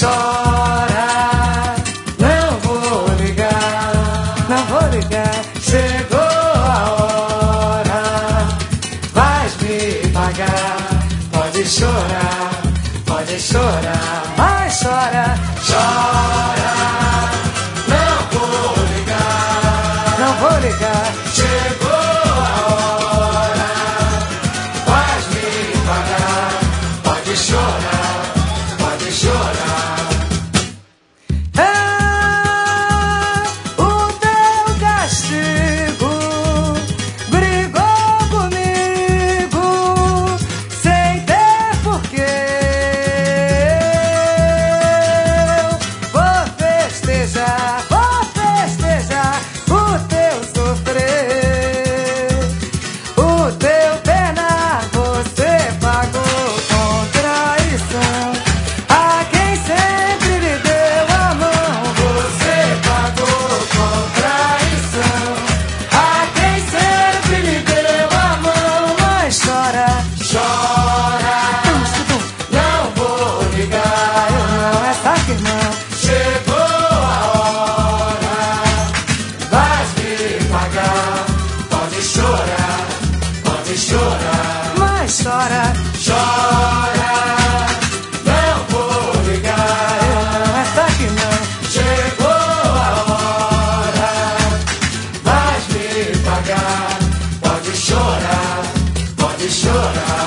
chora, não vou ligar, não vou ligar. Chegou a hora, vais me pagar. Pode chorar, mas chora, chora, não vou ligar, não vou ligar. Chegou a hora, vais me pagar. Pode chorar, pode chorar. O teu castigo brigou comigo sem ter porquê. Vou festejar o teu sofrer. O teu pena você pagou com traição. A quem sempre lhe deu a mão, você pagou com traição. A quem sempre lhe deu a mão, mas chora, chora, não vou ligar. Eu não, essa que não. Chegou a hora, vais me pagar. Pode chorar, mas chora, chora, não vou ligar. Eu não, essa que não. Chegou a hora, vais me pagar. Pode chorar, pode chorar.